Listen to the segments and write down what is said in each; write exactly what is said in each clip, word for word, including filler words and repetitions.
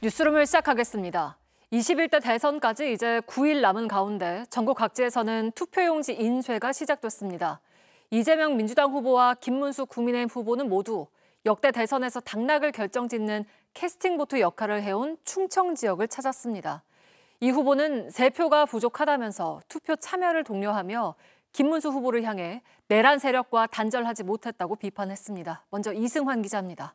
뉴스룸을 시작하겠습니다. 이십일 대 대선까지 이제 구 일 남은 가운데 전국 각지에서는 투표용지 인쇄가 시작됐습니다. 이재명 민주당 후보와 김문수 국민의힘 후보는 모두 역대 대선에서 당락을 결정짓는 캐스팅보트 역할을 해온 충청 지역을 찾았습니다. 이 후보는 세 표가 부족하다면서 투표 참여를 독려하며 김문수 후보를 향해 내란 세력과 단절하지 못했다고 비판했습니다. 먼저 이승환 기자입니다.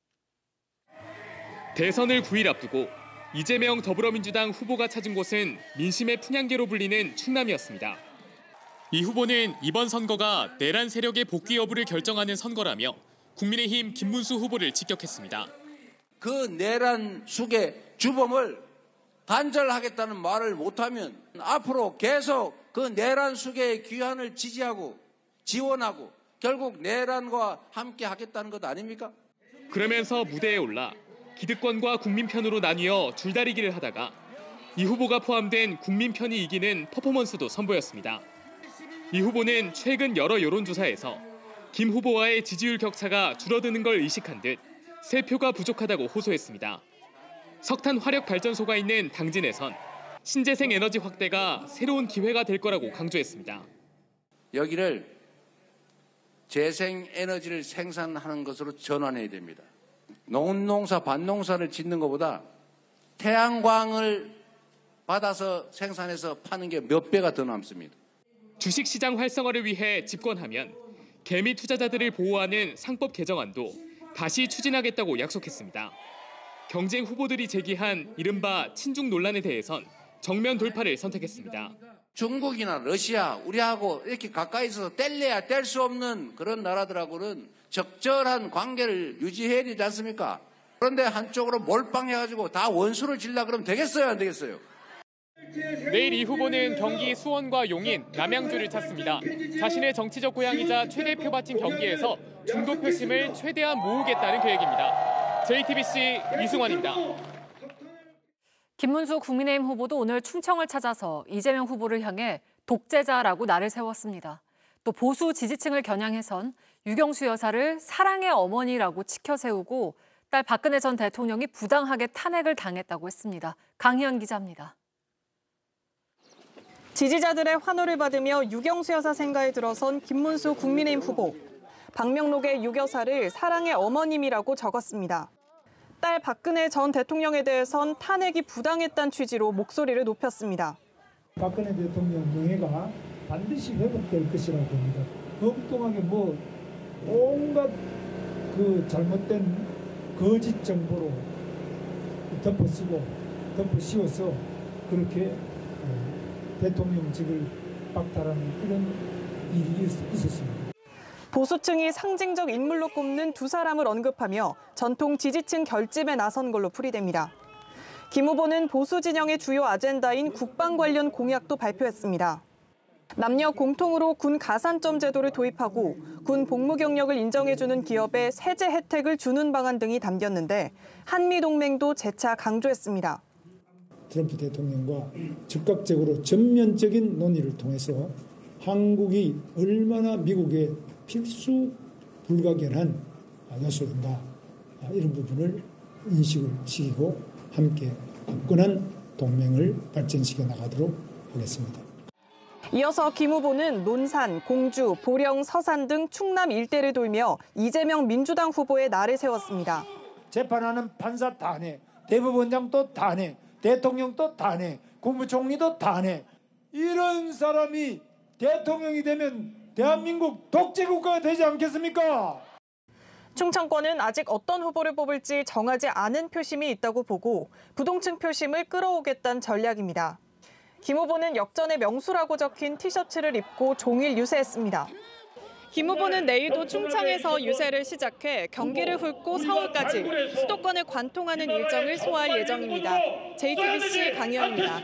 대선을 구 일 앞두고 이재명 더불어민주당 후보가 찾은 곳은 민심의 풍향계로 불리는 충남이었습니다. 이 후보는 이번 선거가 내란 세력의 복귀 여부를 결정하는 선거라며 국민의힘 김문수 후보를 직격했습니다. 그 내란 숙의 주범을 단절하겠다는 말을 못하면 앞으로 계속 그 내란 숙의 귀환을 지지하고 지원하고 결국 내란과 함께 하겠다는 것 아닙니까? 그러면서 무대에 올라 기득권과 국민 편으로 나뉘어 줄다리기를 하다가 이 후보가 포함된 국민 편이 이기는 퍼포먼스도 선보였습니다. 이 후보는 최근 여러 여론조사에서 김 후보와의 지지율 격차가 줄어드는 걸 의식한 듯 세 표가 부족하다고 호소했습니다. 석탄 화력 발전소가 있는 당진에선 신재생 에너지 확대가 새로운 기회가 될 거라고 강조했습니다. 여기를 재생 에너지를 생산하는 것으로 전환해야 됩니다. 농농사, 밭농사를 짓는 것보다 태양광을 받아서 생산해서 파는 게 몇 배가 더 남습니다. 주식시장 활성화를 위해 집권하면 개미 투자자들을 보호하는 상법 개정안도 다시 추진하겠다고 약속했습니다. 경쟁 후보들이 제기한 이른바 친중 논란에 대해선 정면 돌파를 선택했습니다. 중국이나 러시아, 우리하고 이렇게 가까이서 뗄래야 뗄 수 없는 그런 나라들하고는 적절한 관계를 유지해야 되지 않습니까? 그런데 한쪽으로 몰빵해가지고 다 원수를 질라 그러면 되겠어요, 안 되겠어요? 내일 이 후보는 경기 수원과 용인, 남양주를 찾습니다. 자신의 정치적 고향이자 최대 표밭인 경기에서 중도 표심을 최대한 모으겠다는 계획입니다. 제이티비씨 이승환입니다. 김문수 국민의힘 후보도 오늘 충청을 찾아서 이재명 후보를 향해 독재자라고 날을 세웠습니다. 또 보수 지지층을 겨냥해선 유경수 여사를 사랑의 어머니라고 치켜세우고 딸 박근혜 전 대통령이 부당하게 탄핵을 당했다고 했습니다. 강희연 기자입니다. 지지자들의 환호를 받으며 유경수 여사 생가에 들어선 김문수 국민의힘 후보. 방명록에 유 여사를 사랑의 어머님이라고 적었습니다. 딸 박근혜 전 대통령에 대해선 탄핵이 부당했다는 취지로 목소리를 높였습니다. 박근혜 대통령 명예가 반드시 회복될 것이라고 봅니다. 엉뚱하게 뭐 온갖 그 잘못된 거짓 정보로 덮어쓰고 덮어씌워서 그렇게 대통령직을 박탈하는 이런 일이 있었습니다. 보수층이 상징적 인물로 꼽는 두 사람을 언급하며 전통 지지층 결집에 나선 걸로 풀이됩니다. 김 후보는 보수 진영의 주요 아젠다인 국방 관련 공약도 발표했습니다. 남녀 공통으로 군 가산점 제도를 도입하고 군 복무 경력을 인정해주는 기업에 세제 혜택을 주는 방안 등이 담겼는데 한미동맹도 재차 강조했습니다. 트럼프 대통령과 즉각적으로 전면적인 논의를 통해서 한국이 얼마나 미국의 필수 불가결한 요소인가 이런 부분을 인식을 시키고 함께 굳건한 동맹을 발전시켜 나가도록 하겠습니다. 이어서 김 후보는 논산, 공주, 보령, 서산 등 충남 일대를 돌며 이재명 민주당 후보의 날을 세웠습니다. 재판하는 판사 단해, 대법원장도 단해, 대통령도 단해, 국무총리도 단해. 이런 사람이 대통령이 되면 대한민국 독재국가가 되지 않겠습니까? 충청권은 아직 어떤 후보를 뽑을지 정하지 않은 표심이 있다고 보고 부동층 표심을 끌어오겠다는 전략입니다. 김 후보는 역전의 명수라고 적힌 티셔츠를 입고 종일 유세했습니다. 김 후보는 내일도 충청에서 유세를 시작해 경기를 훑고 서울까지 수도권을 관통하는 일정을 소화할 예정입니다. 제이티비씨 강희연입니다.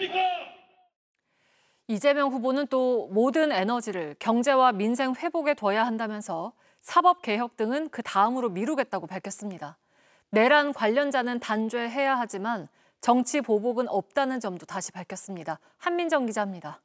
이재명 후보는 또 모든 에너지를 경제와 민생 회복에 둬야 한다면서 사법 개혁 등은 그 다음으로 미루겠다고 밝혔습니다. 내란 관련자는 단죄해야 하지만 정치 보복은 없다는 점도 다시 밝혔습니다. 한민정 기자입니다.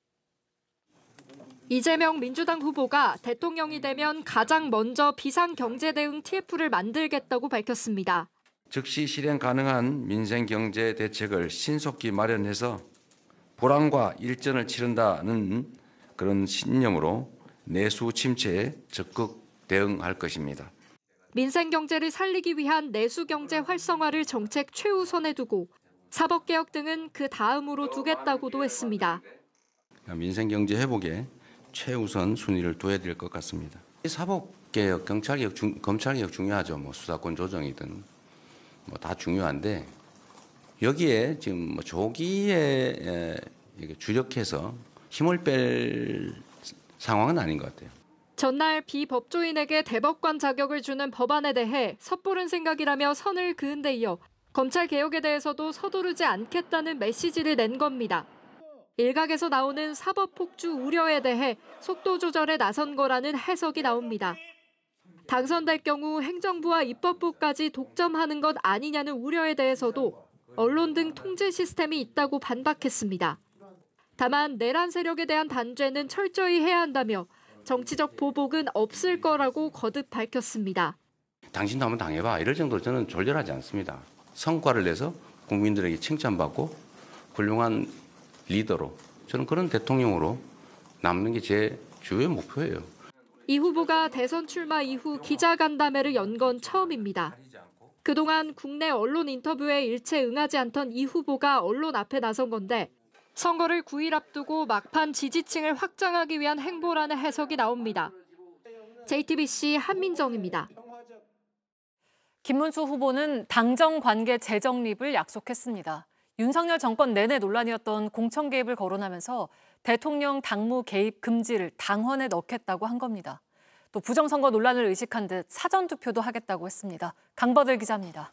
이재명 민주당 후보가 대통령이 되면 가장 먼저 비상경제대응 티에프를 만들겠다고 밝혔습니다. 즉시 실행 가능한 민생경제 대책을 신속히 마련해서 불황과 일전을 치른다는 그런 신념으로 내수 침체에 적극 대응할 것입니다. 민생 경제를 살리기 위한 내수 경제 활성화를 정책 최우선에 두고 사법개혁 등은 그 다음으로 두겠다고도 했습니다. 민생 경제 회복에 최우선 순위를 둬야 될 것 같습니다. 사법개혁, 경찰개혁, 중, 검찰개혁 중요하죠. 뭐 수사권 조정이든 뭐 다 중요한데 여기에 지금 뭐 조기에 주력해서 힘을 뺄 상황은 아닌 것 같아요. 전날 비법조인에게 대법관 자격을 주는 법안에 대해 섣부른 생각이라며 선을 그은 데 이어 검찰 개혁에 대해서도 서두르지 않겠다는 메시지를 낸 겁니다. 일각에서 나오는 사법 폭주 우려에 대해 속도 조절에 나선 거라는 해석이 나옵니다. 당선될 경우 행정부와 입법부까지 독점하는 것 아니냐는 우려에 대해서도 언론 등 통제 시스템이 있다고 반박했습니다. 다만 내란 세력에 대한 단죄는 철저히 해야 한다며 정치적 보복은 없을 거라고 거듭 밝혔습니다. 당신도 한번 당해봐. 이럴 정도로 저는 졸렬하지 않습니다. 성과를 내서 국민들에게 칭찬받고 훌륭한 리더로 저는 그런 대통령으로 남는 게 제 주요 목표예요. 이 후보가 대선 출마 이후 기자간담회를 연 건 처음입니다. 그동안 국내 언론 인터뷰에 일체 응하지 않던 이 후보가 언론 앞에 나선 건데 선거를 구 일 앞두고 막판 지지층을 확장하기 위한 행보라는 해석이 나옵니다. 제이티비씨 한민정입니다. 김문수 후보는 당정 관계 재정립을 약속했습니다. 윤석열 정권 내내 논란이었던 공천 개입을 거론하면서 대통령 당무 개입 금지를 당헌에 넣겠다고 한 겁니다. 또 부정선거 논란을 의식한 듯 사전투표도 하겠다고 했습니다. 강버들 기자입니다.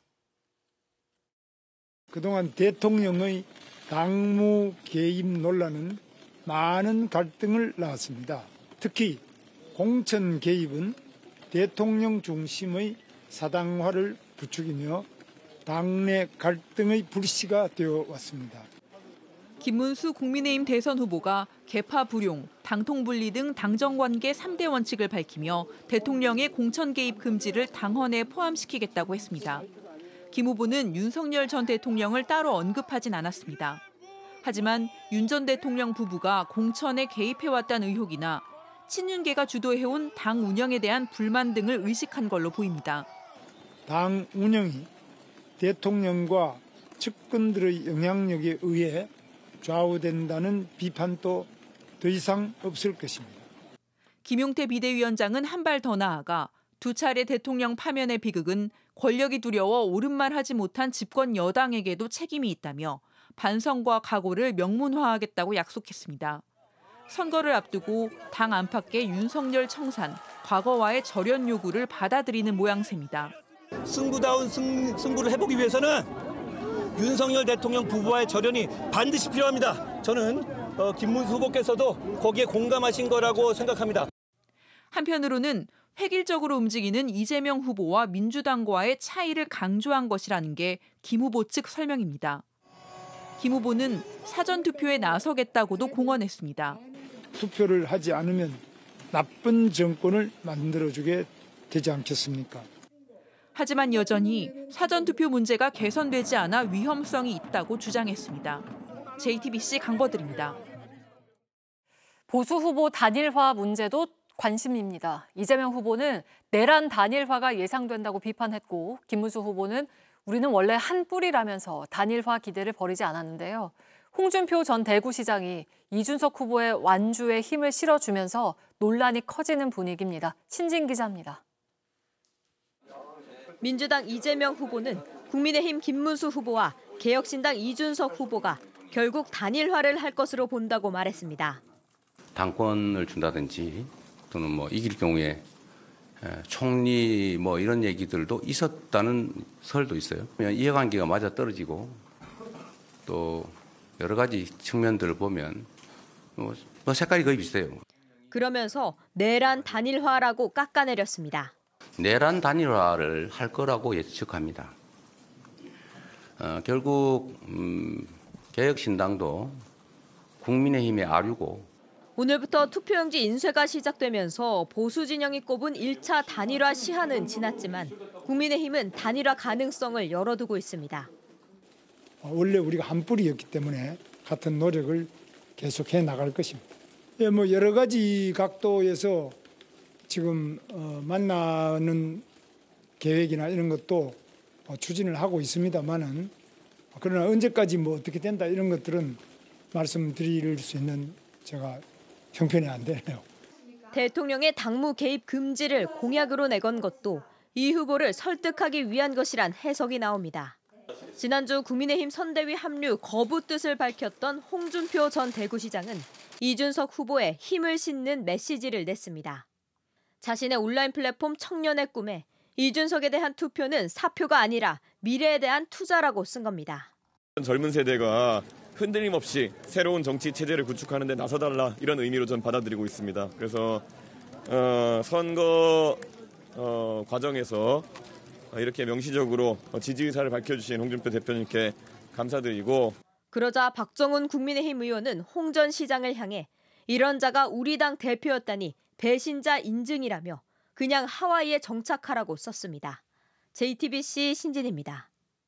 그동안 대통령의 당무 개입 논란은 많은 갈등을 낳았습니다. 특히 공천 개입은 대통령 중심의 사당화를 부추기며 당내 갈등의 불씨가 되어 왔습니다. 김문수 국민의힘 대선 후보가 계파 불용, 당통 분리 등 당정관계 삼 대 원칙을 밝히며 대통령의 공천 개입 금지를 당헌에 포함시키겠다고 했습니다. 김 후보는 윤석열 전 대통령을 따로 언급하진 않았습니다. 하지만 윤 전 대통령 부부가 공천에 개입해왔다는 의혹이나 친윤계가 주도해온 당 운영에 대한 불만 등을 의식한 걸로 보입니다. 당 운영이 대통령과 측근들의 영향력에 의해 좌우된다는 비판도 더 이상 없을 것입니다. 김용태 비대위원장은 한 발 더 나아가 두 차례 대통령 파면의 비극은 권력이 두려워 옳은 말 하지 못한 집권 여당에게도 책임이 있다며 반성과 각오를 명문화하겠다고 약속했습니다. 선거를 앞두고 당 안팎의 윤석열 청산, 과거와의 절연 요구를 받아들이는 모양새입니다. 승부다운 승, 승부를 해보기 위해서는 윤석열 대통령 부부와의 절연이 반드시 필요합니다. 저는 어, 김문수 후보께서도 거기에 공감하신 거라고 생각합니다. 한편으로는 획일적으로 움직이는 이재명 후보와 민주당과의 차이를 강조한 것이라는 게 김 후보 측 설명입니다. 김 후보는 사전투표에 나서겠다고도 공언했습니다. 투표를 하지 않으면 나쁜 정권을 만들어주게 되지 않겠습니까? 하지만 여전히 사전투표 문제가 개선되지 않아 위험성이 있다고 주장했습니다. 제이티비씨 강버들입니다. 보수 후보 단일화 문제도 관심입니다. 이재명 후보는 내란 단일화가 예상된다고 비판했고 김문수 후보는 우리는 원래 한 뿌리라면서 단일화 기대를 버리지 않았는데요. 홍준표 전 대구시장이 이준석 후보의 완주에 힘을 실어주면서 논란이 커지는 분위기입니다. 신진 기자입니다. 민주당 이재명 후보는 국민의힘 김문수 후보와 개혁신당 이준석 후보가 결국 단일화를 할 것으로 본다고 말했습니다. 당권을 준다든지 또는 뭐 이길 경우에 총리 뭐 이런 얘기들도 있었다는 설도 있어요. 이해관계가 맞아 떨어지고 또 여러 가지 측면들을 보면 뭐 색깔이 거의 비슷해요. 그러면서 내란 단일화라고 깎아내렸습니다. 내란 단일화를 할 거라고 예측합니다. 어, 결국 음, 개혁신당도 국민의힘의 아류고 오늘부터 투표용지 인쇄가 시작되면서 보수 진영이 꼽은 일 차 단일화 시한은 지났지만 국민의힘은 단일화 가능성을 열어두고 있습니다. 원래 우리가 한 뿌리였기 때문에 같은 노력을 계속해 나갈 것입니다. 예, 뭐 여러 가지 각도에서 지금 어, 만나는 계획이나 이런 것도 어, 추진을 하고 있습니다만은 그러나 언제까지 뭐 어떻게 된다 이런 것들은 말씀드릴 수 있는 제가 형편이 안 되네요. 대통령의 당무 개입 금지를 공약으로 내건 것도 이 후보를 설득하기 위한 것이란 해석이 나옵니다. 지난주 국민의힘 선대위 합류 거부 뜻을 밝혔던 홍준표 전 대구시장은 이준석 후보에 힘을 싣는 메시지를 냈습니다. 자신의 온라인 플랫폼 청년의 꿈에 이준석에 대한 투표는 사표가 아니라 미래에 대한 투자라고 쓴 겁니다. 젊은 세대가 흔들림 없이 새로운 정치 체제를 구축하는 데 나서달라 이런 의미로 전 받아들이고 있습니다. 그래서 어, 선거 어, 과정에서 이렇게 명시적으로 지지 의사를 밝혀주신 홍준표 대표님께 감사드리고 그러자 박정훈 국민의힘 의원은 홍 전 시장을 향해 이런 자가 우리 당 대표였다니 배신자 인증이라며 그냥 하와이에 정착하라고 썼습니다. 제이티비씨 신진입니다.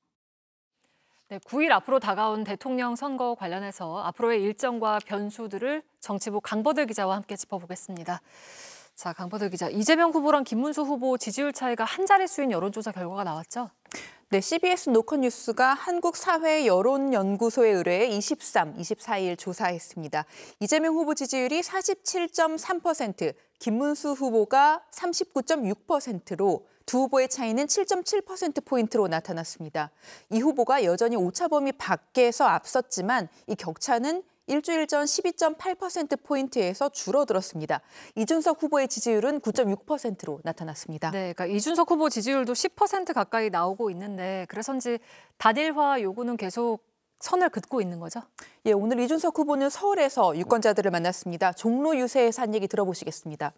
네, 구 일 앞으로 다가온 대통령 선거 관련해서 앞으로의 일정과 변수들을 정치부 강버들 기자와 함께 짚어보겠습니다. 자, 강버들 기자, 이재명 후보랑 김문수 후보 지지율 차이가 한 자릿수인 여론조사 결과가 나왔죠? 네, 씨비에스 노컷뉴스가 한국사회여론연구소에 의뢰해 이십삼, 이십사 일 조사했습니다. 이재명 후보 지지율이 사십칠 점 삼 퍼센트, 김문수 후보가 삼십구 점 육 퍼센트로 두 후보의 차이는 칠 점 칠 퍼센트포인트로 나타났습니다. 이 후보가 여전히 오차 범위 밖에서 앞섰지만 이 격차는 일주일 전 십이 점 팔 퍼센트포인트에서 줄어들었습니다. 이준석 후보의 지지율은 구 점 육 퍼센트로 나타났습니다. 네, 그러니까 이준석 후보 지지율도 십 퍼센트 가까이 나오고 있는데 그래서인지 단일화 요구는 계속 선을 긋고 있는 거죠? 예, 오늘 이준석 후보는 서울에서 유권자들을 만났습니다. 종로 유세에서 한 얘기 들어보시겠습니다.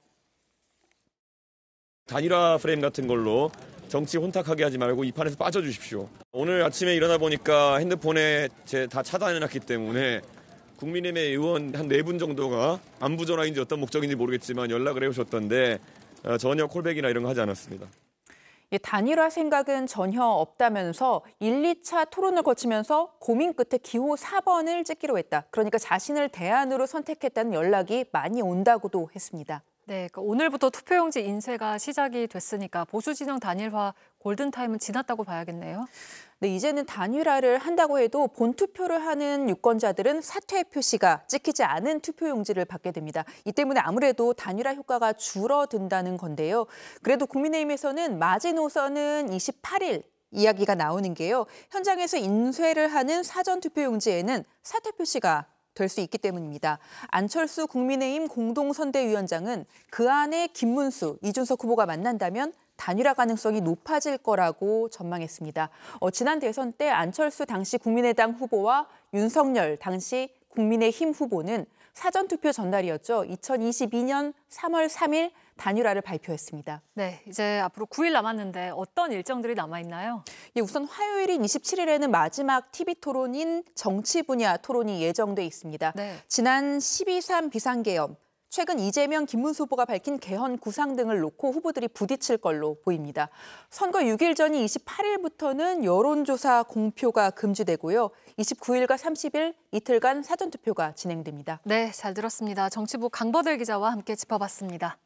단일화 프레임 같은 걸로 정치 혼탁하게 하지 말고 이 판에서 빠져주십시오. 오늘 아침에 일어나 보니까 핸드폰에 제 다 차단해놨기 때문에 국민의힘 의원 한 네 분 정도가 안부 전화인지 어떤 목적인지 모르겠지만 연락을 해오셨던데 전혀 콜백이나 이런 거 하지 않았습니다. 예, 단일화 생각은 전혀 없다면서 일, 이 차 토론을 거치면서 고민 끝에 기호 사 번을 찍기로 했다. 그러니까 자신을 대안으로 선택했다는 연락이 많이 온다고도 했습니다. 네, 그러니까 오늘부터 투표용지 인쇄가 시작이 됐으니까 보수 진영 단일화 골든타임은 지났다고 봐야겠네요. 네, 이제는 단일화를 한다고 해도 본투표를 하는 유권자들은 사퇴 표시가 찍히지 않은 투표용지를 받게 됩니다. 이 때문에 아무래도 단일화 효과가 줄어든다는 건데요. 그래도 국민의힘에서는 마지노선은 이십팔 일 이야기가 나오는 게요. 현장에서 인쇄를 하는 사전투표용지에는 사퇴 표시가 될 수 있기 때문입니다. 안철수 국민의힘 공동선대위원장은 그 안에 김문수, 이준석 후보가 만난다면 단일화 가능성이 높아질 거라고 전망했습니다. 어, 지난 대선 때 안철수 당시 국민의당 후보와 윤석열 당시 국민의힘 후보는 사전투표 전날이었죠. 이천이십이 년 삼월 삼 일 단일화를 발표했습니다. 네, 이제 앞으로 구 일 남았는데 어떤 일정들이 남아있나요? 예, 우선 화요일인 이십칠 일에는 마지막 티비 토론인 정치 분야 토론이 예정돼 있습니다. 네. 지난 십이 삼 비상계엄, 최근 이재명, 김문수 후보가 밝힌 개헌 구상 등을 놓고 후보들이 부딪힐 걸로 보입니다. 선거 육 일 전인 이십팔 일부터는 여론조사 공표가 금지되고요. 이십구 일과 삼십 일 이틀간 사전투표가 진행됩니다. 네, 잘 들었습니다. 정치부 강버들 기자와 함께 짚어봤습니다.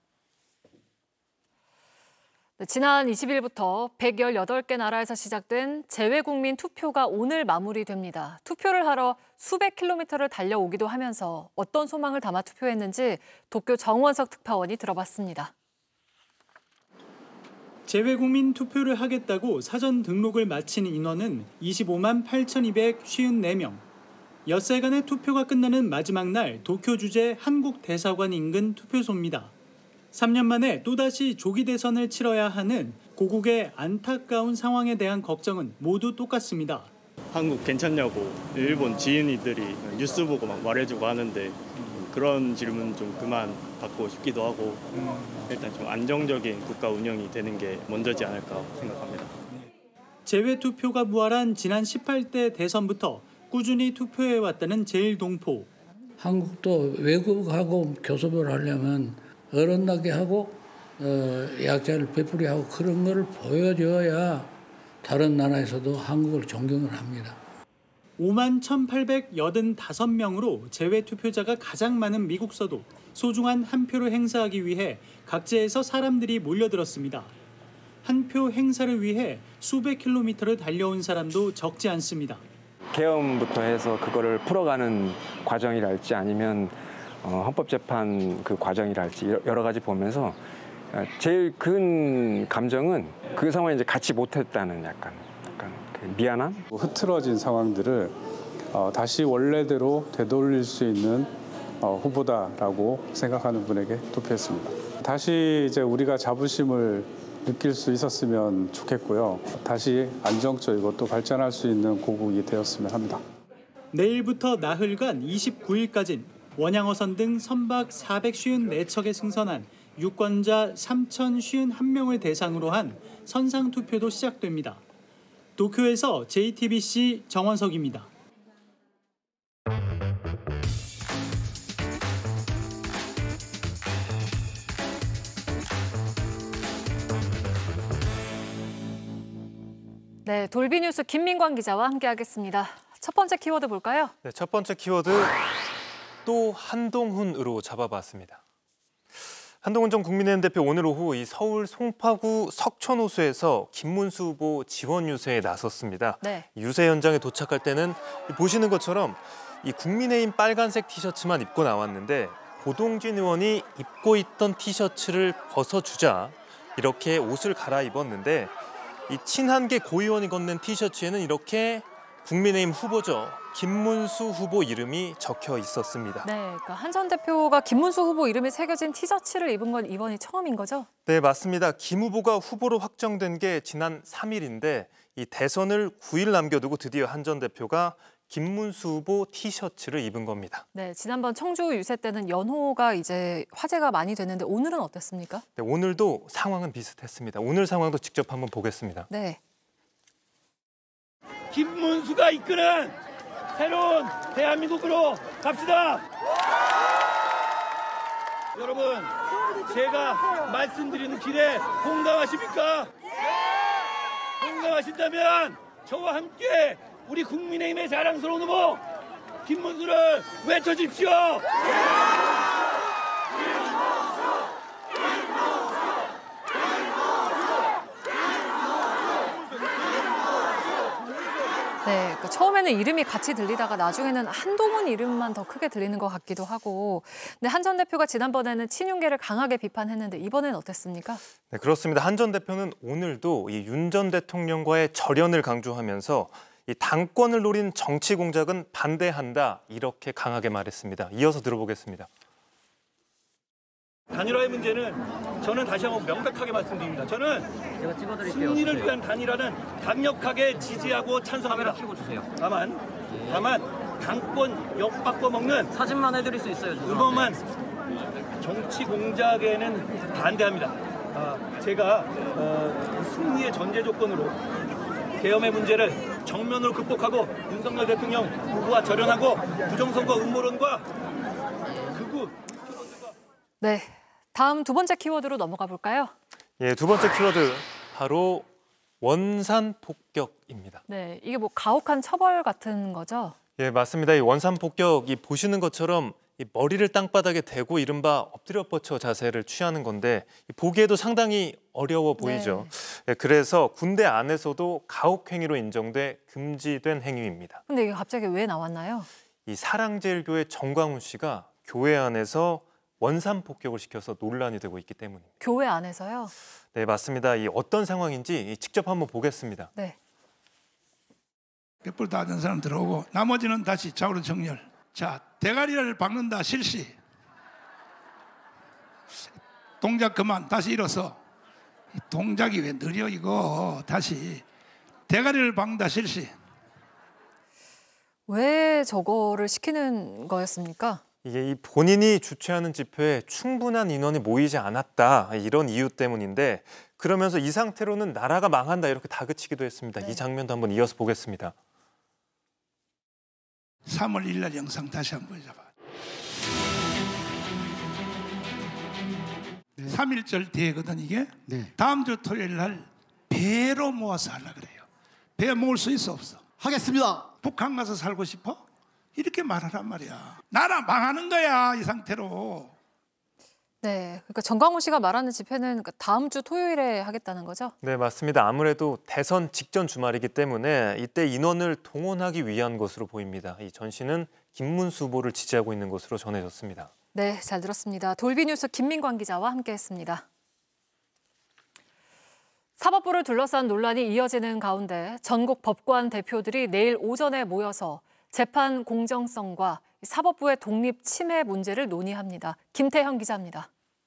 지난 이십 일부터 백십팔 개 나라에서 시작된 재외국민 투표가 오늘 마무리됩니다. 투표를 하러 수백 킬로미터를 달려오기도 하면서 어떤 소망을 담아 투표했는지 도쿄 정원석 특파원이 들어봤습니다. 재외국민 투표를 하겠다고 사전 등록을 마친 인원은 이십오만 팔천이백오십사 명. 엿새간의 투표가 끝나는 마지막 날 도쿄 주재 한국 대사관 인근 투표소입니다. 삼 년 만에 또다시 조기 대선을 치러야 하는 고국의 안타까운 상황에 대한 걱정은 모두 똑같습니다. 한국 괜찮냐고 일본 지인이들이 뉴스 보고 막 말해주고 하는데 그런 질문 좀 그만 받고 싶기도 하고 일단 좀 안정적인 국가 운영이 되는 게 먼저지 않을까 생각합니다. 재외투표가 부활한 지난 십팔 대 대선부터 꾸준히 투표해왔다는 제일동포. 한국도 외국하고 교섭을 하려면 어긋나게 하고 어, 약자를 베풀이 하고 그런 거를 보여줘야 다른 나라에서도 한국을 존경을 합니다. 오만 천팔백팔십오 명으로 제외 투표자가 가장 많은 미국서도 소중한 한 표를 행사하기 위해 각지에서 사람들이 몰려들었습니다. 한 표 행사를 위해 수백 킬로미터를 달려온 사람도 적지 않습니다. 계엄부터 해서 그거를 풀어가는 과정이랄지 아니면 헌법재판 그 과정이랄지 여러 가지 보면서 제일 큰 감정은 그 상황에 이제 같이 못했다는 약간, 약간 미안함? 흐트러진 상황들을 다시 원래대로 되돌릴 수 있는 후보다라고 생각하는 분에게 투표했습니다. 다시 이제 우리가 자부심을 느낄 수 있었으면 좋겠고요. 다시 안정적이고 또 발전할 수 있는 고국이 되었으면 합니다. 내일부터 나흘간 이십구 일까지 원양어선 등 선박 사백오십사 척에 승선한 유권자 삼천오십일 명을 대상으로 한 선상투표도 시작됩니다. 도쿄에서 제이티비씨 정원석입니다. 네, 돌비뉴스 김민광 기자와 함께하겠습니다. 첫 번째 키워드 볼까요? 네, 첫 번째 키워드 또 한동훈으로 잡아봤습니다. 한동훈 전 국민의힘 대표 오늘 오후 이 서울 송파구 석촌호수에서 김문수 후보 지원 유세에 나섰습니다. 네. 유세 현장에 도착할 때는 보시는 것처럼 이 국민의힘 빨간색 티셔츠만 입고 나왔는데 고동진 의원이 입고 있던 티셔츠를 벗어주자 이렇게 옷을 갈아입었는데 이 친한계 고의원이 건넨 티셔츠에는 이렇게 국민의힘 후보죠. 김문수 후보 이름이 적혀 있었습니다. 네, 그러니까 한 전 대표가 김문수 후보 이름이 새겨진 티셔츠를 입은 건 이번이 처음인 거죠? 네, 맞습니다. 김 후보가 후보로 확정된 게 지난 삼 일인데 이 대선을 구 일 남겨두고 드디어 한 전 대표가 김문수 후보 티셔츠를 입은 겁니다. 네, 지난번 청주 유세 때는 연호가 이제 화제가 많이 됐는데 오늘은 어땠습니까? 네, 오늘도 상황은 비슷했습니다. 오늘 상황도 직접 한번 보겠습니다. 네. 김문수가 이끄는 새로운 대한민국으로 갑시다. 여러분, 제가 말씀드리는 길에 공감하십니까? 공감하신다면 저와 함께 우리 국민의힘의 자랑스러운 후보 김문수를 외쳐주십시오. 네, 그러니까 처음에는 이름이 같이 들리다가 나중에는 한동훈 이름만 더 크게 들리는 것 같기도 하고. 근데 한 전 대표가 지난번에는 친윤계를 강하게 비판했는데 이번엔 어땠습니까? 네, 그렇습니다. 한 전 대표는 오늘도 이 윤 전 대통령과의 절연을 강조하면서 이 당권을 노린 정치 공작은 반대한다 이렇게 강하게 말했습니다. 이어서 들어보겠습니다. 단일화의 문제는 저는 다시 한번 명백하게 말씀드립니다. 저는 승리를 위한 단일화는 강력하게 지지하고 찬성합니다. 다만, 다만 당권 엿바꿔 먹는 사진만 해드릴 수 있어요. 음험한 정치 공작에는 반대합니다. 아, 제가 어, 승리의 전제 조건으로 계엄의 문제를 정면으로 극복하고 윤석열 대통령 후보와 절연하고 부정선거 음모론과 극우. 네, 다음 두 번째 키워드로 넘어가 볼까요? 예, 두 번째 키워드 바로 원산 폭격입니다. 네, 이게 뭐 가혹한 처벌 같은 거죠? 예, 맞습니다. 이 원산 폭격이 보시는 것처럼 이 머리를 땅바닥에 대고 이른바 엎드려 뻗쳐 자세를 취하는 건데 보기에도 상당히 어려워 보이죠. 네. 예, 그래서 군대 안에서도 가혹 행위로 인정돼 금지된 행위입니다. 근데 이게 갑자기 왜 나왔나요? 이 사랑제일교회 정광훈 씨가 교회 안에서 원산 폭격을 시켜서 논란이 되고 있기 때문입니다. 교회 안에서요? 네, 맞습니다. 이 어떤 상황인지 직접 한번 보겠습니다. 네. 벽불 다 된 사람 들어오고 나머지는 다시 좌우로 정렬. 자, 대가리를 박는다 실시. 동작 그만. 다시 일어서. 이 동작이 왜 느려 이거. 다시 대가리를 박는다 실시. 왜 저거를 시키는 거였습니까? 이게 이 본인이 주최하는 집회에 충분한 인원이 모이지 않았다 이런 이유 때문인데 그러면서 이 상태로는 나라가 망한다 이렇게 다그치기도 했습니다. 네. 이 장면도 한번 이어서 보겠습니다. 삼월 일일 날 영상 다시 한번 보여줘봐. 네. 삼 일절 뒤에거든 이게. 네. 다음 주 토요일 날 배로 모아서 하려고 그래요. 배 모을 수 있어 없어? 하겠습니다. 북한 가서 살고 싶어? 이렇게 말하란 말이야. 나라 망하는 거야 이 상태로. 네, 그러니까 정광훈 씨가 말하는 집회는 다음 주 토요일에 하겠다는 거죠? 네, 맞습니다. 아무래도 대선 직전 주말이기 때문에 이때 인원을 동원하기 위한 것으로 보입니다. 이 전시는 김문수 후보를 지지하고 있는 것으로 전해졌습니다. 네, 잘 들었습니다. 돌비뉴스 김민광 기자와 함께했습니다. 사법부를 둘러싼 논란이 이어지는 가운데 전국 법관 대표들이 내일 오전에 모여서 재판 공정성과 사법부의 독립 침해 문제를 논의합니다. 김태형 기자입니다.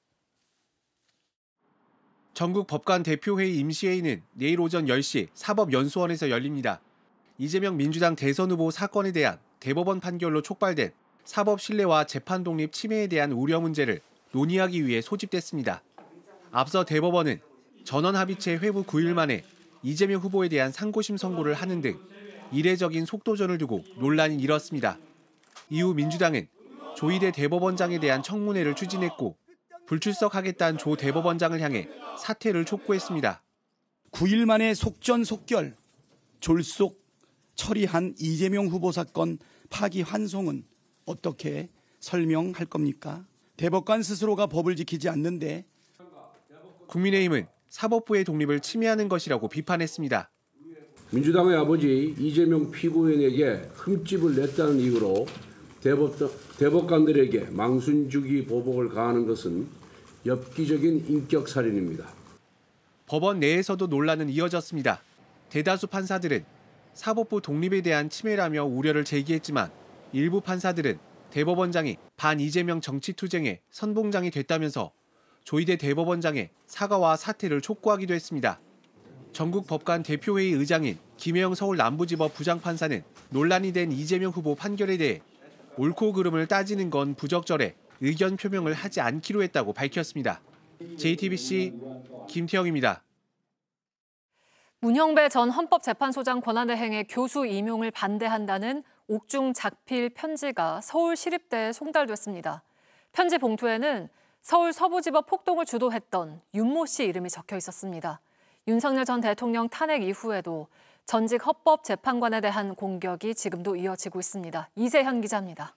전국 법관 대표회의 임시회의는 내일 오전 열 시 사법연수원에서 열립니다. 이재명 민주당 대선 후보 사건에 대한 대법원 판결로 촉발된 사법 신뢰와 재판 독립 침해에 대한 우려 문제를 논의하기 위해 소집됐습니다. 앞서 대법원은 전원 합의체 회부 구 일 만에 이재명 후보에 대한 상고심 선고를 하는 등 이례적인 속도전을 두고 논란이 일었습니다. 이후 민주당은 조희대 대법원장에 대한 청문회를 추진했고 불출석하겠다는 조 대법원장을 향해 사퇴를 촉구했습니다. 구 일 만에 속전속결 졸속 처리한 이재명 후보 사건 파기 환송은 어떻게 설명할 겁니까? 대법관 스스로가 법을 지키지 않는데. 국민의힘은 사법부의 독립을 침해하는 것이라고 비판했습니다. 민주당의 아버지 이재명 피고인에게 흠집을 냈다는 이유로 대법, 대법관들에게 망신주기 보복을 가하는 것은 엽기적인 인격살인입니다. 법원 내에서도 논란은 이어졌습니다. 대다수 판사들은 사법부 독립에 대한 침해라며 우려를 제기했지만 일부 판사들은 대법원장이 반 이재명 정치투쟁의 선봉장이 됐다면서 조희대 대법원장의 사과와 사퇴를 촉구하기도 했습니다. 전국 법관 대표회의 의장인 김혜영 서울 남부지법 부장판사는 논란이 된 이재명 후보 판결에 대해 옳고 그름을 따지는 건 부적절해 의견 표명을 하지 않기로 했다고 밝혔습니다. 제이티비씨 김태형입니다. 문형배 전 헌법재판소장 권한대행의 교수 임용을 반대한다는 옥중 작필 편지가 서울시립대에 송달됐습니다. 편지 봉투에는 서울 서부지법 폭동을 주도했던 윤모 씨 이름이 적혀 있었습니다. 윤석열 전 대통령 탄핵 이후에도 전직 헌법재판관에 대한 공격이 지금도 이어지고 있습니다. 이세현 기자입니다.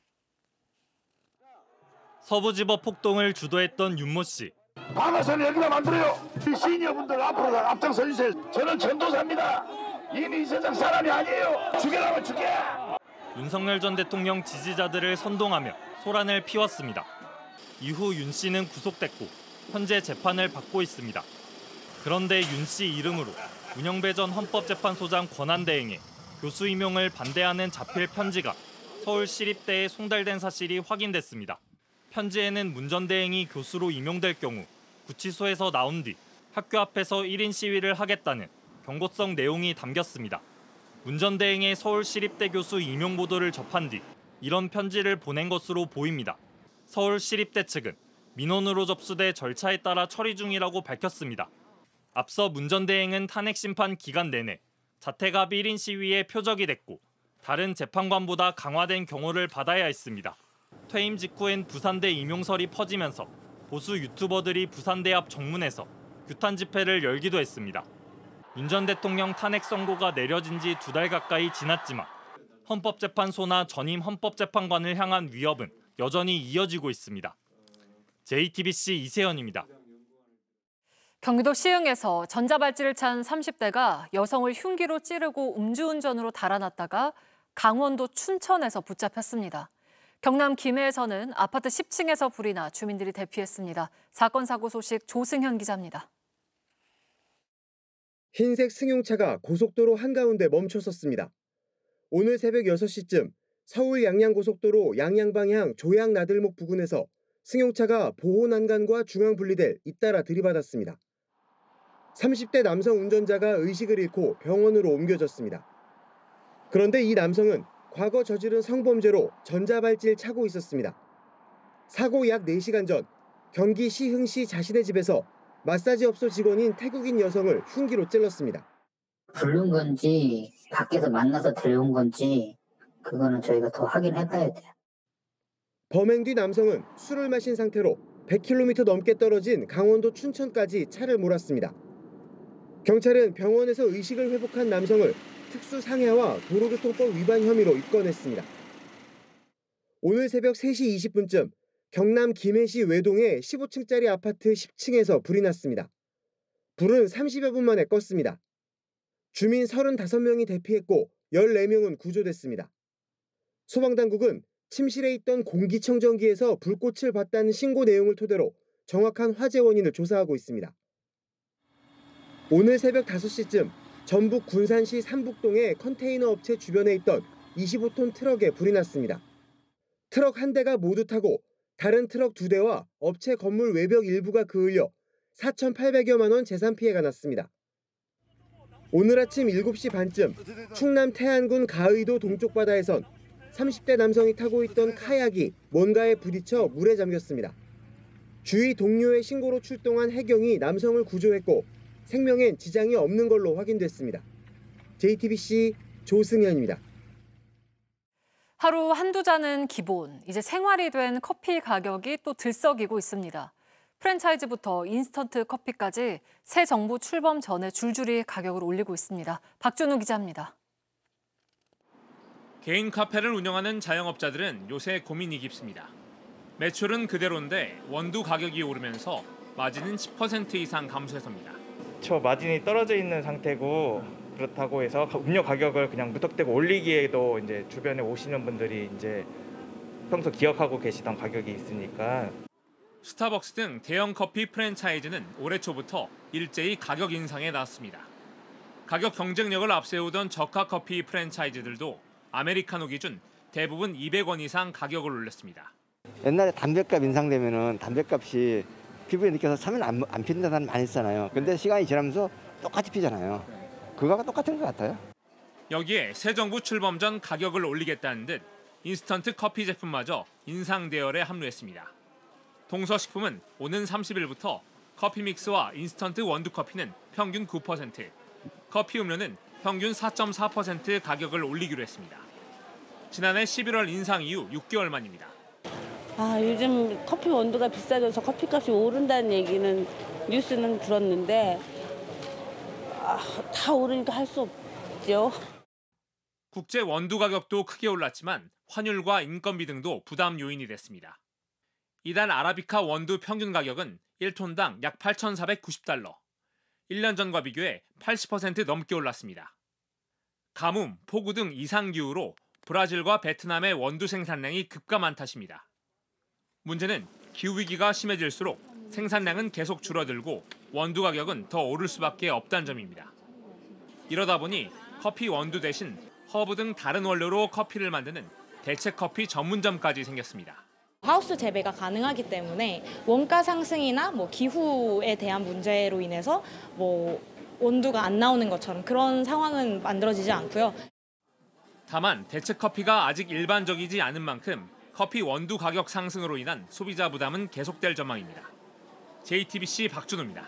서부지법 폭동을 주도했던 윤모 씨. 방아선을 여기다 만들어요. 시니어분들 앞으로 앞장서 주세요. 저는 전도사입니다. 이미 이 세상 사람이 아니에요. 죽여라면 죽여. 윤석열 전 대통령 지지자들을 선동하며 소란을 피웠습니다. 이후 윤 씨는 구속됐고 현재 재판을 받고 있습니다. 그런데 윤 씨 이름으로 문형배 전 헌법재판소장 권한대행의 교수 임용을 반대하는 자필 편지가 서울시립대에 송달된 사실이 확인됐습니다. 편지에는 문 전 대행이 교수로 임용될 경우 구치소에서 나온 뒤 학교 앞에서 일 인 시위를 하겠다는 경고성 내용이 담겼습니다. 문 전 대행의 서울시립대 교수 임용 보도를 접한 뒤 이런 편지를 보낸 것으로 보입니다. 서울시립대 측은 민원으로 접수돼 절차에 따라 처리 중이라고 밝혔습니다. 앞서 문 전 대행은 탄핵 심판 기간 내내 자택 앞 일 인 시위의 표적이 됐고 다른 재판관보다 강화된 경호를 받아야 했습니다. 퇴임 직후엔 부산대 임용설이 퍼지면서 보수 유튜버들이 부산대 앞 정문에서 규탄 집회를 열기도 했습니다. 윤 전 대통령 탄핵 선고가 내려진 지 두 달 가까이 지났지만 헌법재판소나 전임 헌법재판관을 향한 위협은 여전히 이어지고 있습니다. 제이티비씨 이세현입니다. 경기도 시흥에서 전자발찌를 찬 삼십 대가 여성을 흉기로 찌르고 음주운전으로 달아났다가 강원도 춘천에서 붙잡혔습니다. 경남 김해에서는 아파트 십 층에서 불이 나 주민들이 대피했습니다. 사건 사고 소식 조승현 기자입니다. 흰색 승용차가 고속도로 한가운데 멈춰섰습니다. 오늘 새벽 여섯 시쯤 서울 양양고속도로 양양방향 조양나들목 부근에서 승용차가 보호난간과 중앙분리대를 잇따라 들이받았습니다. 삼십 대 남성 운전자가 의식을 잃고 병원으로 옮겨졌습니다. 그런데 이 남성은 과거 저지른 성범죄로 전자발찌를 차고 있었습니다. 사고 약 네 시간 전 경기 시흥시 자신의 집에서 마사지업소 직원인 태국인 여성을 흉기로 찔렀습니다. 부른 건지 밖에서 만나서 들어온 건지 그거는 저희가 더 확인해봐야 돼요. 범행 뒤 남성은 술을 마신 상태로 백 킬로미터 넘게 떨어진 강원도 춘천까지 차를 몰았습니다. 경찰은 병원에서 의식을 회복한 남성을 특수상해와 도로교통법 위반 혐의로 입건했습니다. 오늘 새벽 세 시 이십 분쯤 경남 김해시 외동의 십오 층짜리 아파트 십 층에서 불이 났습니다. 불은 삼십여 분 만에 껐습니다. 주민 서른다섯 명이 대피했고 열네 명은 구조됐습니다. 소방당국은 침실에 있던 공기청정기에서 불꽃을 봤다는 신고 내용을 토대로 정확한 화재 원인을 조사하고 있습니다. 오늘 새벽 다섯 시쯤 전북 군산시 삼북동의 컨테이너 업체 주변에 있던 이십오 톤 트럭에 불이 났습니다. 트럭 한 대가 모두 타고 다른 트럭 두 대와 업체 건물 외벽 일부가 그을려 사천팔백여만 원 재산 피해가 났습니다. 오늘 아침 일곱 시 반쯤 충남 태안군 가의도 동쪽 바다에선 삼십 대 남성이 타고 있던 카약이 뭔가에 부딪혀 물에 잠겼습니다. 주위 동료의 신고로 출동한 해경이 남성을 구조했고 생명엔 지장이 없는 걸로 확인됐습니다. 제이티비씨 조승현입니다. 하루 한두 잔은 기본, 이제 생활이 된 커피 가격이 또 들썩이고 있습니다. 프랜차이즈부터 인스턴트 커피까지 새 정부 출범 전에 줄줄이 가격을 올리고 있습니다. 박준우 기자입니다. 개인 카페를 운영하는 자영업자들은 요새 고민이 깊습니다. 매출은 그대로인데 원두 가격이 오르면서 마진은 십 퍼센트 이상 감소해서입니다. 저 마진이 떨어져 있는 상태고 그렇다고 해서 음료 가격을 그냥 무턱대고 올리기에도 이제 주변에 오시는 분들이 이제 평소 기억하고 계시던 가격이 있으니까. 스타벅스 등 대형 커피 프랜차이즈는 올해 초부터 일제히 가격 인상에 나섰습니다. 가격 경쟁력을 앞세우던 저가 커피 프랜차이즈들도 아메리카노 기준 대부분 이백 원 이상 가격을 올렸습니다. 옛날에 담배값 인상되면은 담배값이 피부에 느껴서 차면 안, 안 피는다는 사람 많이 있잖아요. 근데 시간이 지나면서 똑같이 피잖아요. 그거가 똑같은 것 같아요. 여기에 새 정부 출범 전 가격을 올리겠다는 듯 인스턴트 커피 제품마저 인상 대열에 합류했습니다. 동서식품은 오는 삼십 일부터 커피 믹스와 인스턴트 원두 커피는 평균 구 퍼센트, 커피 음료는 평균 사 점 사 퍼센트 가격을 올리기로 했습니다. 지난해 십일월 인상 이후 육 개월 만입니다. 아, 요즘 커피 원두가 비싸져서 커피값이 오른다는 얘기는 뉴스는 들었는데 아, 다 오르니까 할 수 없죠. 국제 원두 가격도 크게 올랐지만 환율과 인건비 등도 부담 요인이 됐습니다. 이달 아라비카 원두 평균 가격은 일 톤당 약 팔천사백구십 달러, 일 년 전과 비교해 팔십 퍼센트 넘게 올랐습니다. 가뭄, 폭우 등 이상기후로 브라질과 베트남의 원두 생산량이 급감한 탓입니다. 문제는 기후위기가 심해질수록 생산량은 계속 줄어들고 원두 가격은 더 오를 수밖에 없다는 점입니다. 이러다 보니 커피 원두 대신 허브 등 다른 원료로 커피를 만드는 대체 커피 전문점까지 생겼습니다. 하우스 재배가 가능하기 때문에 원가 상승이나 뭐 기후에 대한 문제로 인해서 뭐 원두가 안 나오는 것처럼 그런 상황은 만들어지지 않고요. 다만 대체 커피가 아직 일반적이지 않은 만큼 커피 원두 가격 상승으로 인한 소비자 부담은 계속될 전망입니다. 제이티비씨 박준우입니다.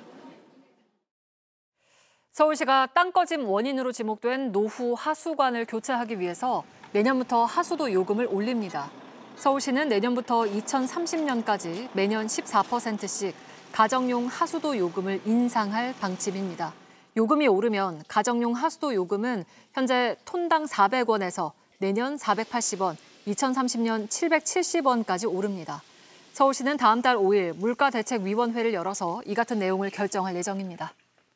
서울시가 땅꺼짐 원인으로 지목된 노후 하수관을 교체하기 위해서 내년부터 하수도 요금을 올립니다. 서울시는 내년부터 이천삼십 년까지 매년 십사 퍼센트씩 가정용 하수도 요금을 인상할 방침입니다. 요금이 오르면 가정용 하수도 요금은 현재 톤당 사백 원에서 내년 사백팔십 원, 이천삼십 년 칠백칠십 원까지 오릅니다. 서울시는 다음 달 오 일 물가대책위원회를 열어서 이 같은 내용을 결정할 예정입니다.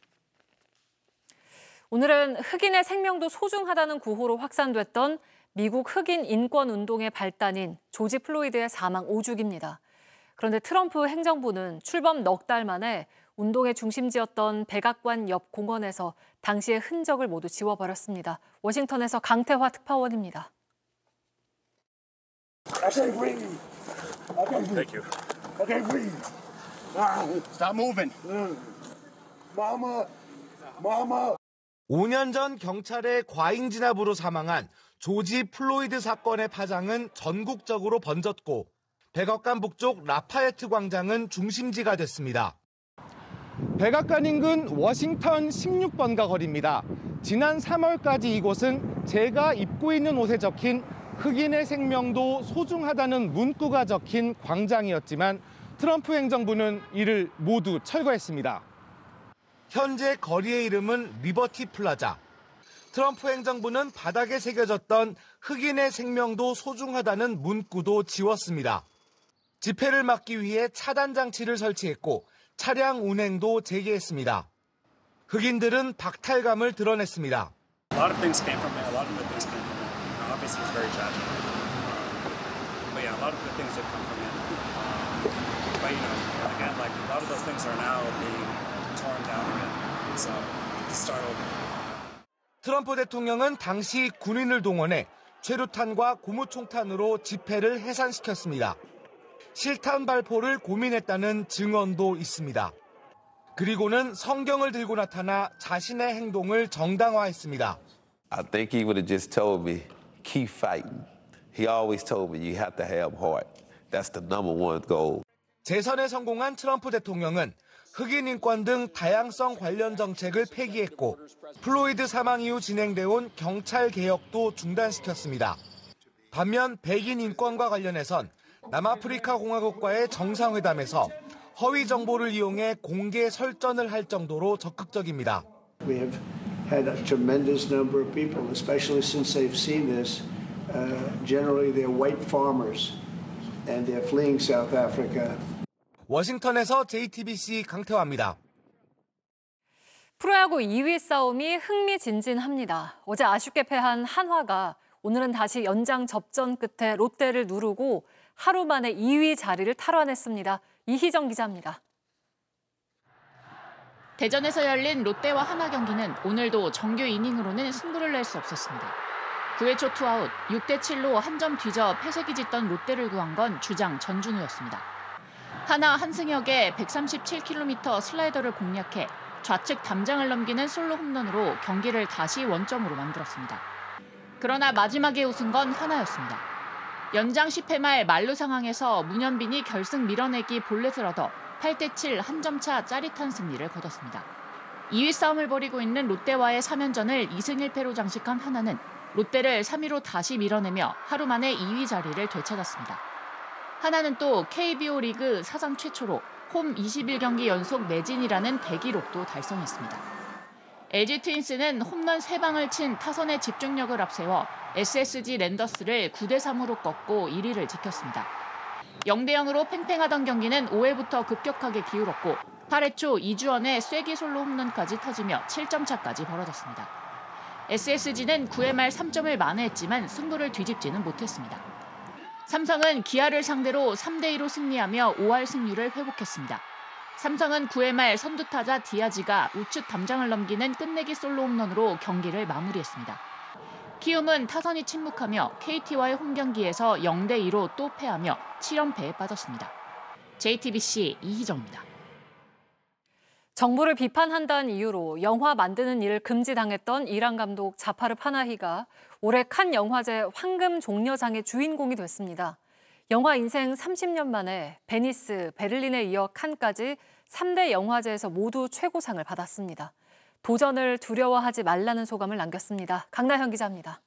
오늘은 흑인의 생명도 소중하다는 구호로 확산됐던 미국 흑인 인권 운동의 발단인 조지 플로이드의 사망 오 주기입니다. 그런데 트럼프 행정부는 출범 넉 달 만에 운동의 중심지였던 백악관 옆 공원에서 당시의 흔적을 모두 지워버렸습니다. 워싱턴에서 강태화 특파원입니다. Okay, breathe. Okay, breathe. Thank you. Okay, breathe. Stop moving. Mama, mama. 오 년 전 경찰의 과잉 진압으로 사망한 조지 플로이드 사건의 파장은 전국적으로 번졌고 백악관 북쪽 라파예트 광장은 중심지가 됐습니다. 백악관 인근 워싱턴 십육 번가 거리입니다. 지난 삼월까지 이곳은 제가 입고 있는 옷에 적힌 흑인의 생명도 소중하다는 문구가 적힌 광장이었지만 트럼프 행정부는 이를 모두 철거했습니다. 현재 거리의 이름은 리버티 플라자. 트럼프 행정부는 바닥에 새겨졌던 흑인의 생명도 소중하다는 문구도 지웠습니다. 집회를 막기 위해 차단 장치를 설치했고 차량 운행도 재개했습니다. 흑인들은 박탈감을 드러냈습니다. A lot of things came from it. A lot of good things came from it. Uh, obviously, it's very tragic. But yeah, a lot of good things did come from it. Um, but you know, again, like a lot of those things are now being torn down again. So to start over. 트럼프 대통령은 당시 군인을 동원해 최루탄과 고무총탄으로 집회를 해산시켰습니다. 실탄 발포를 고민했다는 증언도 있습니다. 그리고는 성경을 들고 나타나 자신의 행동을 정당화했습니다. I think he would have just told me, keep fighting. He always told me you have to have heart. That's the number one goal. 재선에 성공한 트럼프 대통령은 흑인 인권 등 다양성 관련 정책을 폐기했고 플로이드 사망 이후 진행돼 온 경찰 개혁도 중단시켰습니다. 반면 백인 인권과 관련해선 남아프리카 공화국과의 정상회담에서 허위 정보를 이용해 공개 설전을 할 정도로 적극적입니다. We have had a tremendous number of people, especially since they've seen this. Uh, generally, they're white farmers, and they're fleeing South Africa. 워싱턴에서 제이티비씨 강태화입니다. 프로야구 이 위 싸움이 흥미진진합니다. 어제 아쉽게 패한 한화가 오늘은 다시 연장 접전 끝에 롯데를 누르고 하루 만에 이 위 자리를 탈환했습니다. 이희정 기자입니다. 대전에서 열린 롯데와 한화 경기는 오늘도 정규 이닝으로는 승부를 낼 수 없었습니다. 구 회 초 투아웃, 육 대 칠로 한 점 뒤져 패색이 짙던 롯데를 구한 건 주장 전준우였습니다. 한화 한승혁의 백삼십칠 킬로미터 슬라이더를 공략해 좌측 담장을 넘기는 솔로 홈런으로 경기를 다시 원점으로 만들었습니다. 그러나 마지막에 웃은 건 한화였습니다. 연장 십 회 말 만루 상황에서 문현빈이 결승 밀어내기 볼넷을 얻어 팔 대 칠 한 점 차 짜릿한 승리를 거뒀습니다. 이 위 싸움을 벌이고 있는 롯데와의 삼 연전을 이 승 일 패로 장식한 한화는 롯데를 삼 위로 다시 밀어내며 하루 만에 이 위 자리를 되찾았습니다. 하나는 또 케이비오 리그 사상 최초로 홈 이십일 경기 연속 매진이라는 대기록도 달성했습니다. 엘지 트윈스는 홈런 세 방을 친 타선의 집중력을 앞세워 에스에스지 랜더스를 구 대 삼으로 꺾고 일 위를 지켰습니다. 영 대 영으로 팽팽하던 경기는 오 회부터 급격하게 기울었고 팔 회 초 이주원의 쐐기 솔로 홈런까지 터지며 칠 점 차까지 벌어졌습니다. 에스에스지는 구 회 말 삼 점을 만회했지만 승부를 뒤집지는 못했습니다. 삼성은 기아를 상대로 삼 대 이로 승리하며 오 할 승률을 회복했습니다. 삼성은 구 회 말 선두타자 디아지가 우측 담장을 넘기는 끝내기 솔로 홈런으로 경기를 마무리했습니다. 키움은 타선이 침묵하며 케이티와의 홈경기에서 영 대 이로 또 패하며 칠 연패에 빠졌습니다. 제이티비씨 이희정입니다. 정부를 비판한다는 이유로 영화 만드는 일을 금지당했던 이란 감독 자파르 파나히가 올해 칸 영화제 황금 종려상의 주인공이 됐습니다. 영화 인생 삼십 년 만에 베니스, 베를린에 이어 칸까지 삼 대 영화제에서 모두 최고상을 받았습니다. 도전을 두려워하지 말라는 소감을 남겼습니다. 강나현 기자입니다.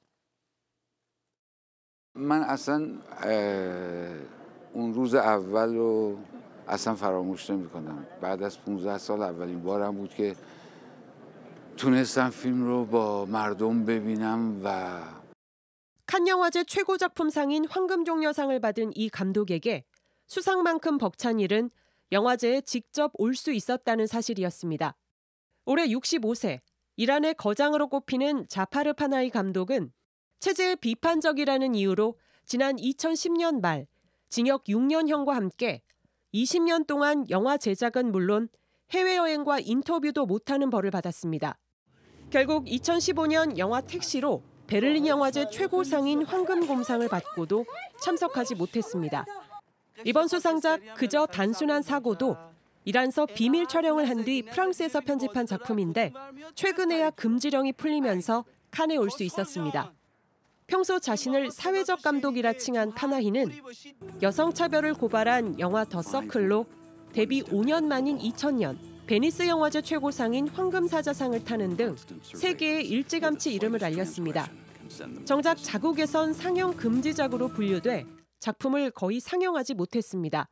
من اصلا اون روز اول رو اصلا فراموش نمی‌کنم. بعد از پانزده سال اولین بارم بود که تونستم فیلم رو با مردم ببینم و 칸 영화제 최고 작품상인 황금종려상을 받은 이 감독에게 수상만큼 벅찬 일은 영화제에 직접 올 수 있었다는 사실이었습니다. 올해 육십오 세, 이란의 거장으로 꼽히는 자파르 파나히 감독은 체제에 비판적이라는 이유로 지난 이천십 년 말 징역 육 년형과 함께 이십 년 동안 영화 제작은 물론 해외여행과 인터뷰도 못하는 벌을 받았습니다. 결국 이천십오 년 영화 택시로 베를린 영화제 최고상인 황금곰상을 받고도 참석하지 못했습니다. 이번 수상작 그저 단순한 사고도 이란서 비밀 촬영을 한 뒤 프랑스에서 편집한 작품인데 최근에야 금지령이 풀리면서 칸에 올 수 있었습니다. 평소 자신을 사회적 감독이라 칭한 파나히는 여성차별을 고발한 영화 더 서클로 데뷔 오 년 만인 이천 년 베니스 영화제 최고상인 황금사자상을 타는 등 세계에 일찌감치 이름을 알렸습니다. 정작 자국에선 상영 금지작으로 분류돼 작품을 거의 상영하지 못했습니다.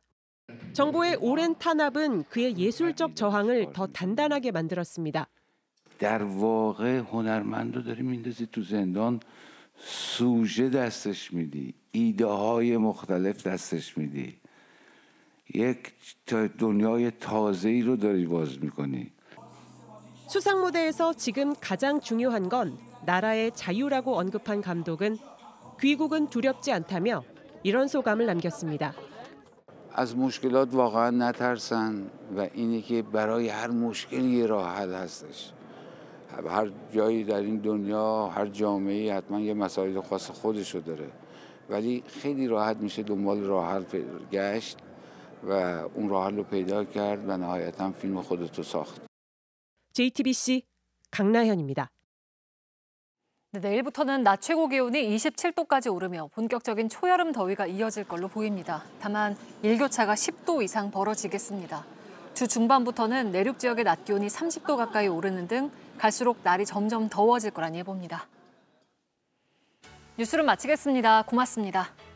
정부의 오랜 탄압은 그의 예술적 저항을 더 단단하게 만들었습니다. در واقع هنرمند رو داری میندازی تو زندان سوژه دستش میدی ایده های مختلف دستش میدی یک دنیای تازه‌ای رو داری باز میکنی. 수상 무대에서 지금 가장 중요한 건 나라의 자유라고 언급한 감독은 귀국은 두렵지 않다며 이런 소감을 남겼습니다. از مشکلات واقعا نترسن و اینه که برای هر مشکلی یه راه حل هستش. هر جایی در این دنیا هر جامعه‌ای حتما یه مسائل خاص خودشو داره ولی خیلی راحت میشه دنبال راه حل گشت و اون راه حل رو پیدا کرد و نهایتا فیلم خودتو ساخت. 제이티비씨 강나현입니다. 네, 내일부터는 낮 최고 기온이 이십칠 도까지 오르며 본격적인 초여름 더위가 이어질 걸로 보입니다. 다만 일교차가 십 도 이상 벌어지겠습니다. 주 중반부터는 내륙 지역의 낮 기온이 삼십 도 가까이 오르는 등 갈수록 날이 점점 더워질 거란 예보입니다. 뉴스를 마치겠습니다. 고맙습니다.